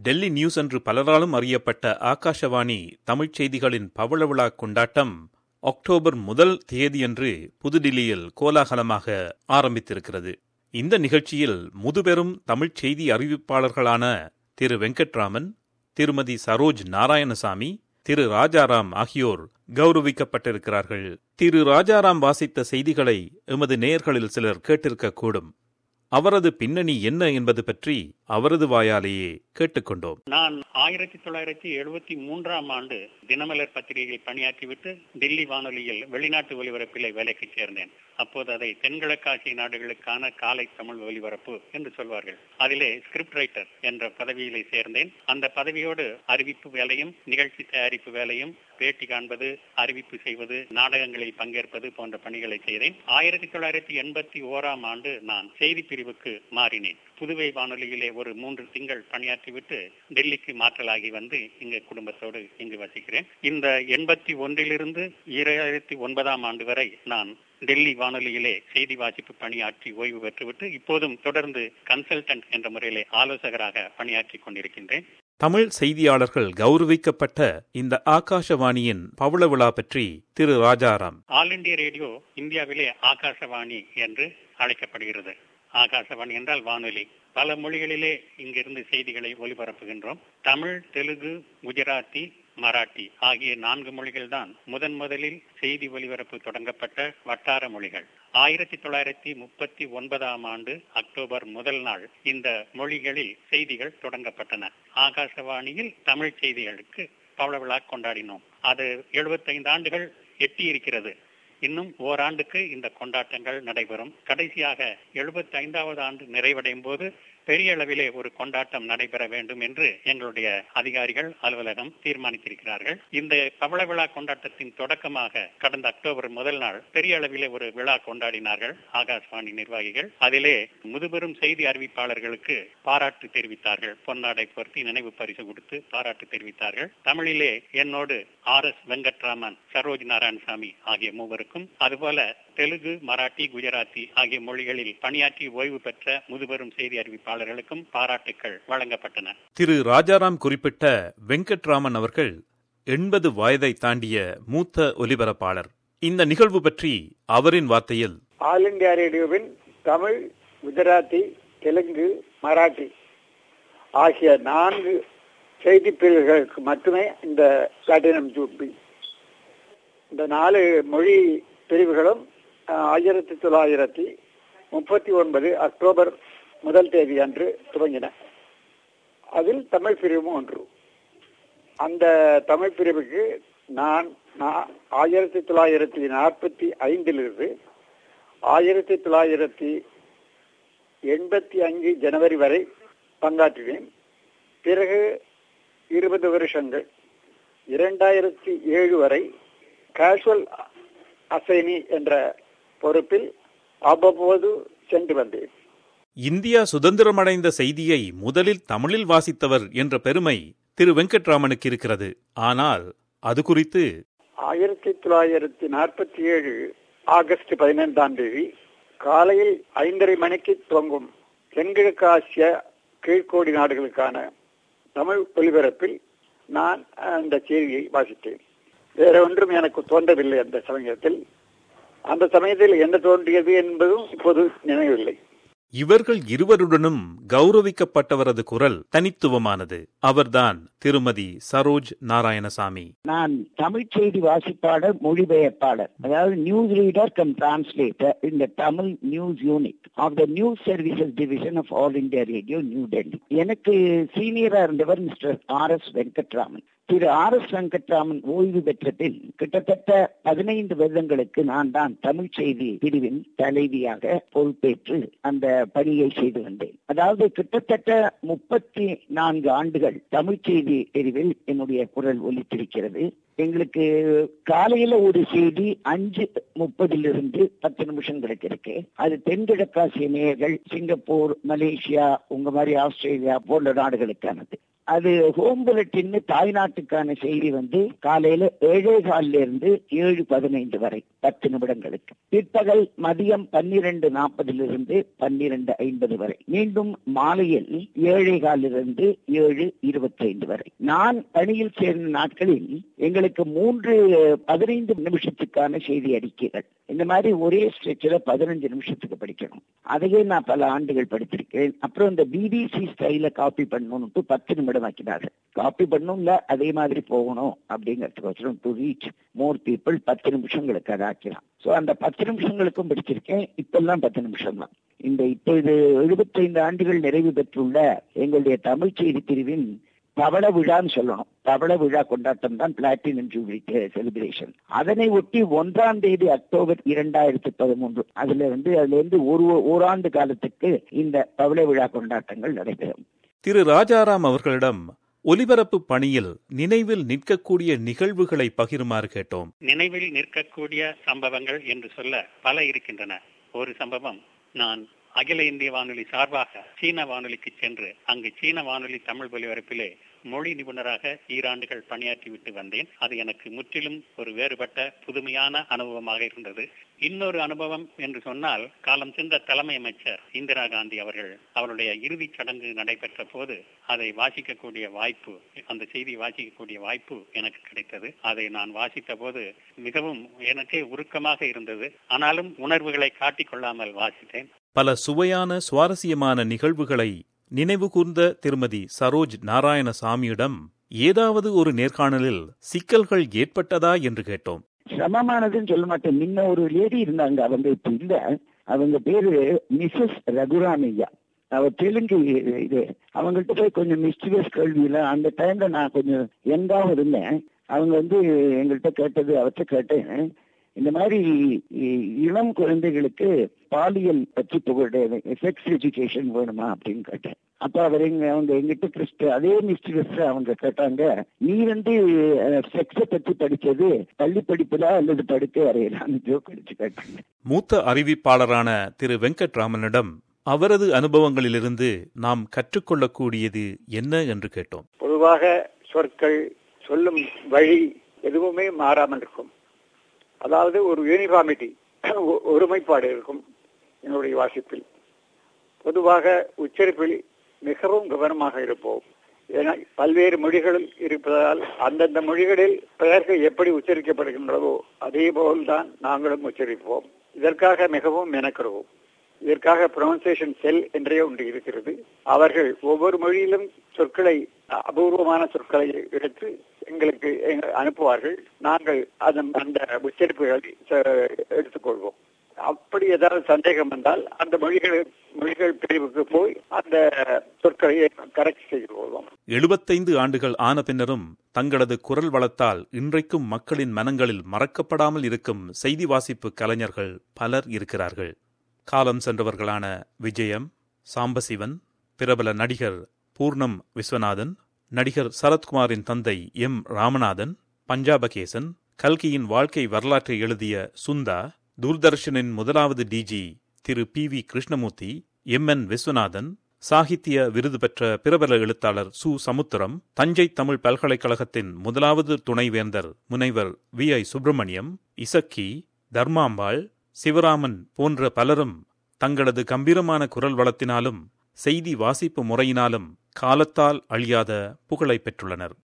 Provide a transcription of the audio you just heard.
Delhi news என்று பலராலும் அறியப்பட்ட ஆகாஷவாணி தமிழ்ச் செய்திகளின் பவள விழா கொண்டாட்டம் அக்டோபர் 1 தேதியன்று புதுடில்லியில் கோலாகலமாக ஆரம்பித்திருக்கிறது. இந்த நிகழ்ச்சியில் முதுபெரும் தமிழ்ச் செய்தி அறிவிப்பாளர்களான திரு வெங்கட்ராமன், திருமதி சரோஜ் நாராயணசாமி, திரு ராஜாராம் ஆகியோர் கௌரவிக்கப்பட்டிருக்கிறார்கள். திரு ராஜாராம் வாசித்த செய்திகளை எமது நேயர்களில் சிலர் கேட்டிருக்கக்கூடும். அவரது பின்னணி என்ன என்பது பற்றி அவரது வாயாலேயே கேட்டுக்கொண்டோம். நான் 1973 ஆண்டு தினமலர் பத்திரிகையில் பணியாற்றிவிட்டு டெல்லி வானொலியில் வெளிநாட்டு ஒலிபரப்பிலே வேலைக்கு சேர்ந்தேன். அப்போது அதை தென்கிழக்காசிய நாடுகளுக்கான காலை தமிழ் ஒலிபரப்பு என்று சொல்வார்கள். அதிலே ஸ்கிரிப்ட் ரைட்டர் என்ற பதவியிலே சேர்ந்தேன். அந்த பதவியோடு அறிவிப்பு வேலையும், நிகழ்ச்சி தயாரிப்பு வேலையும், பேட்டி காண்பது, அறிவிப்பு செய்வது, நாடகங்களில் பங்கேற்பது போன்ற பணிகளை செய்தேன். 1981 ஆண்டு நான் செய்தி பிரிவுக்கு மாறினேன். புதுவை வானொலியிலே ஒரு 3 திங்கள் பணியாற்றிவிட்டு டெல்லிக்கு மாற்றலாகி வந்து இங்கு குடும்பத்தோடு இங்கு வசிக்கிறேன். இந்த 81 2009 ஆண்டு வரை நான் டெல்லி வானொலியிலே செய்தி வாசிப்பு பணியாற்றி ஓய்வு பெற்றுவிட்டு இப்போதும் தொடர்ந்து கன்சல்டன்ட் என்ற முறையிலே ஆலோசகராக பணியாற்றி கொண்டிருக்கின்றேன். தமிழ் செய்தியாளர்கள் கௌரவிக்கப்பட்ட இந்த ஆகாஷவாணியின் பவள விழா பற்றி Thiru Rajaram. All India Radio இந்தியாவிலே ஆகாஷவாணி என்று அழைக்கப்படுகிறது. ஆகாஷவாணி என்றால் வானொலி. பல மொழிகளிலே இங்கிருந்து செய்திகளை ஒலிபரப்புகின்றோம். தமிழ், தெலுங்கு, குஜராத்தி, மராட்டி ஆகிய 4 மொழிகள் தான் முதலில் செய்தி ஒலிபரப்பு தொடங்கப்பட்ட வட்டார மொழிகள். 1939 ஆண்டு அக்டோபர் 1 இந்த மொழிகளில் செய்திகள் தொடங்கப்பட்டன. ஆகாஷவாணியில் தமிழ் செய்திகளுக்கு பவள விழா கொண்டாடினோம். அது 75 ஆண்டுகள் எட்டி இருக்கிறது. இன்னும் ஓராண்டுக்கு இந்த கொண்டாட்டங்கள் நடைபெறும். கடைசியாக 75வது ஆண்டு நிறைவடையும் போது பெரிய அளவிலே ஒரு கொண்டாட்டம் நடைபெற வேண்டும் என்று எங்களுடைய அதிகாரிகள் அலுவலகம் தீர்மானித்திருக்கிறார்கள். இந்த பவள விழா கொண்டாட்டத்தின் தொடக்கமாக கடந்த அக்டோபர் 1 பெரிய அளவிலே ஒரு விழா கொண்டாடினார்கள் ஆகாஷ்வாணி நிர்வாகிகள். அதிலே முதுபெரும் செய்தி அறிவிப்பாளர்களுக்கு பாராட்டு தெரிவித்தார்கள். பொன்னாடை பொருத்தி நினைவு பரிசு கொடுத்து பாராட்டு தெரிவித்தார்கள். தமிழிலே என்னோடு RS வெங்கட்ராமன், சரோஜ் நாராயணசாமி ஆகிய மூவருக்கும், அதுபோல தெலுங்கு, மராட்டி, குஜராத்தி ஆகிய மொழிகளில் பணியாற்றி ஓய்வு பெற்ற முதுபெரும் செய்தி அறிவிப்பாளர்களுக்கும் பாராட்டுக்கள் வழங்கப்பட்டன. திரு ராஜாராம் குறிப்பிட்ட வெங்கட்ராமன் அவர்கள் 80 வயதை தாண்டிய மூத்த ஒலிபரப்பாளர். இந்த நிகழ்வு பற்றி அவரின் வார்த்தையில், ஆல் இண்டியா ரேடியோவின் தமிழ், குஜராத்தி, தெலுங்கு, மராட்டி ஆகிய 4 செய்தி பிரிவுகளுக்கு மட்டுமே இந்த பிளாட்டினம் ஜூப்ளி. இந்த 4 மொழி பிரிவுகளும் 1939 அக்டோபர் 1 தேதி அன்று துவங்கின. அதில் தமிழ் பிரிவும் ஒன்று. அந்த தமிழ் பிரிவுக்கு நான் 1945 1985 ஜனவரி வரை பங்காற்றினேன். பிறகு 20 வருஷங்கள் 2007 வரை கேஷுவல் அசைனி என்ற பொறுப்பில் அவ்வப்போது சென்று வந்தேன். இந்தியா சுதந்திரமடைந்த செய்தியை முதலில் தமிழில் வாசித்தவர் என்ற பெருமை திரு வெங்கட்ராமனுக்கு இருக்கிறது. ஆனால் அது குறித்து 1947 ஆகஸ்ட் 15 காலையில் 5:30 மணிக்கு துவங்கும் தென்கிழக்காசிய கீழ்கோடி நாடுகளுக்கான தமிழ் ஒலிபரப்பில் நான் அந்த செய்தியை வாசித்தேன். வேற ஒன்றும் எனக்கு தோன்றவில்லை. அந்த சமயத்தில் என்ன தோன்றியது என்பதும் இப்போது நினைவில்லை. இவர்கள் இருவருடனும் கௌரவிக்கப்பட்டவரது குரல் தனித்துவமானது. அவர்தான் திருமதி சரோஜ் நாராயணசாமி. நான் தமிழ் செய்தி வாசிப்பாளர், மொழிபெயர்ப்பாளர், அதாவது news reader cum translator in the Tamil news unit of the news services division of All India Radio, New Delhi. எனக்கு சீனியரா இருந்தவர் mister RS Venkatraman. Thiru RS Venkatraman ஓய்வு பெற்ற பின் கிட்டத்தட்ட 15 வருடங்களுக்கு நான் தான் தமிழ் செய்தி பிரிவின் தலைவியாக பொறுப்பேற்று அந்த பணியை செய்து வந்தேன். அதாவது கிட்டத்தட்ட 34 ஆண்டுகள் தமிழ் செய்தி பிரிவில் என்னுடைய குரல் ஒலித்திருக்கிறது. எங்களுக்கு காலையில ஒரு செய்தி 5:30 10 நிமிஷங்களுக்கு இருக்கு. அது தென்கிழக்காசிய நேயர்கள், சிங்கப்பூர், மலேசியா, உங்க மாதிரி ஆஸ்திரேலியா போன்ற நாடுகளுக்கானது. அது ஹோம் புல்லட்டின் தாய்நாட்டுக்கான செய்தி காலையில 7:15 7:15 வரை 10 நிமிடங்களுக்கு. பிற்பகல் மதியம் 12:40 12:50 வரை. மீண்டும் மாலையில் 7:15 7:20 நான் பணியில் சேர்ந்த நாட்களில் எங்களுக்கு 15 நிமிஷத்துக்கான செய்தி அறிக்கைகள், இந்த மாதிரி ஒரே ஸ்ட்ரெச்சில் 15 நிமிஷத்துக்கு படிக்கணும். அதையே நான் பல ஆண்டுகள் படித்திருக்கேன். அப்புறம் இந்த பிபிசி ஸ்டைல காப்பி பண்ணணும்னு 10 நிமிடம் ஆக்கினார்கள். காப்பி பண்ணணும்ல, அதே மாதிரி போகணும் அப்படிங்கிறதுக்கோசரம் டு ரீச் மோர் பீப்புள் 10 நிமிஷங்களுக்கு அதை ஆக்கலாம். ஸோ அந்த 10 நிமிஷங்களுக்கும் படிச்சிருக்கேன். இப்பெல்லாம் 10 நிமிஷம் தான். இப்போ இது 75 ஆண்டுகள் நிறைவு பெற்றுள்ள எங்களுடைய தமிழ் செய்தி பிரிவின் பவள விழான்னு சொல்லணும். பவள விழா கொண்டாட்டம் தான் பிளாட்டினம் ஜூபிலி செலிப்ரேஷன். அதனை ஒட்டி 1ஆம் தேதி அக்டோபர் 2013 அதுல இருந்து ஓராண்டு காலத்துக்கு இந்த பவள விழா கொண்டாட்டங்கள் நடைபெறும். திரு ராஜாராம் அவர்களிடம் ஒலிபரப்பு பணியில் நினைவில் நிற்கக்கூடிய நிகழ்வுகளை பகிருமாறு கேட்டோம். நினைவில் நிற்கக்கூடிய சம்பவங்கள் என்று சொல்ல பல இருக்கின்றன. ஒரு சம்பவம், நான் அகில இந்திய வானொலி சார்பாக சீன வானொலிக்கு சென்று அங்கு சீன வானொலி தமிழ் ஒலிபரப்பிலே மொழி நிபுணராக 2 ஆண்டுகள் பணியாற்றிவிட்டு வந்தேன். அது எனக்கு முற்றிலும் ஒரு வேறுபட்ட புதுமையான அனுபவமாக இருந்தது. இன்னொரு அனுபவம் என்று சொன்னால், காலம் சென்ற தலைமை அமைச்சர் இந்திரா காந்தி அவருடைய இறுதிச் சடங்கு நடைபெற்ற போது அதை வாசிக்கக்கூடிய வாய்ப்பு, அந்த செய்தி வாசிக்கக்கூடிய வாய்ப்பு எனக்கு கிடைத்தது. அதை நான் வாசித்த போது மிகவும் எனக்கே உருக்கமாக இருந்தது. ஆனாலும் உணர்வுகளை காட்டிக்கொள்ளாமல் வாசித்தேன். பல சுவையான சுவாரஸ்யமான நிகழ்வுகளை நினைவு கூர்ந்த திருமதி சரோஜ் நாராயணசாமியிடம் ஏதாவது ஒரு நேர்காணலில் சிக்கல்கள் ஏற்பட்டதா என்று கேட்டோம். சிரமமானதுன்னு சொல்ல மாட்டேன். முன்ன ஒரு லேடி இருந்தாங்க, அவங்க இப்ப இல்ல. அவங்க பேரு மிஸ்ஸஸ் ரகுராமையா. அவர் தெலுங்கு இது. அவங்கள்ட்ட போய் கொஞ்சம் மிஸ்டிவஸ் கேள்வியில அந்த டைம்ல நான் கொஞ்சம் யங்காவும் இருந்தேன். அவங்க எங்கள்கிட்ட கேட்டது, அவர்கிட்ட கேட்டேன், இந்த மாதிரி இளம் குழந்தைகளுக்கு பாலியல் பற்றி செக்ஸ் எஜுகேஷன் வேணுமா அப்படின்னு கேட்டேன். அப்ப அவங்க எங்கிட்ட அதே மிஸ்டர் அவங்க கேட்டாங்க, நீ செக்ஸ பத்தி படிச்சது பள்ளி படிப்புல அல்லது படுக்கை அறையலான்னு ஜோக் அடிச்சு கேட்டாங்க. மூத்த அறிவிப்பாளரான திரு வெங்கட்ராமனிடம் அவரது அனுபவங்களிலிருந்து நாம் கற்றுக்கொள்ளக்கூடியது என்ன என்று கேட்டோம். பொதுவாக சொற்கள் சொல்லும் வழி எதுவுமே மாறாமல் இருக்கும். அதாவது ஒரு யூனிஃபார்மிட்டி, ஒருமைப்பாடு இருக்கும் என்னுடைய வாசிப்பில். பொதுவாக உச்சரிப்பில் மிகவும் கவனமாக இருப்போம். ஏன்னா பல்வேறு மொழிகள் இருப்பதால் அந்தந்த மொழிகளில் பெயர்கள் எப்படி உச்சரிக்கப்படுகின்றதோ அதே போல்தான் நாங்களும் உச்சரிப்போம். இதற்காக மிகவும் மெனக்கிடுவோம். இதற்காக ப்ரொனன்சியேஷன் செல் என்றே ஒன்று இருக்கிறது. அவர்கள் ஒவ்வொரு மொழியிலும் சொற்களை, அபூர்வமான சொற்களை எடுத்து எங்களுக்கு அனுப்புவார்கள். நாங்கள் அந்த உச்சரிப்புகளை எடுத்துக்கொள்வோம். அப்படி ஏதாவது சந்தேகம் வந்தால் அந்த மொழிகள் பிரிவுக்கு போய் அந்த சொற்களை கரெக்ட் செய்து கொள்வோம். 75 ஆண்டுகள் ஆன பின்னரும் தங்களது குரல் வளத்தால் இன்றைக்கும் மக்களின் மனங்களில் மறக்கப்படாமல் இருக்கும் செய்தி வாசிப்பு கலைஞர்கள் பலர் இருக்கிறார்கள். காலம் சென்றவர்களான விஜயம், சாம்பசிவன், பிரபல நடிகர் பூர்ணம் விஸ்வநாதன், நடிகர் சரத்குமாரின் தந்தை எம் ராமநாதன், பஞ்சாபகேசன், கல்கியின் வாழ்க்கை வரலாற்றை எழுதிய சுந்தா, தூர்தர்ஷனின் முதலாவது டிஜி திரு PV கிருஷ்ணமூர்த்தி, MN விஸ்வநாதன், சாகித்ய விருது பெற்ற பிரபல எழுத்தாளர் சு சமுத்திரம், தஞ்சை தமிழ் பல்கலைக்கழகத்தின் முதலாவது துணைவேந்தர் முனைவர் VI சுப்பிரமணியம், இசக்கி, தர்மாம்பாள், சிவராமன் போன்ற பலரும் தங்களது கம்பீரமான குரல் வளத்தினாலும் செய்தி வாசிப்பு முறையினாலும் காலத்தால் அழியாத புகழை பெற்றுள்ளனர்.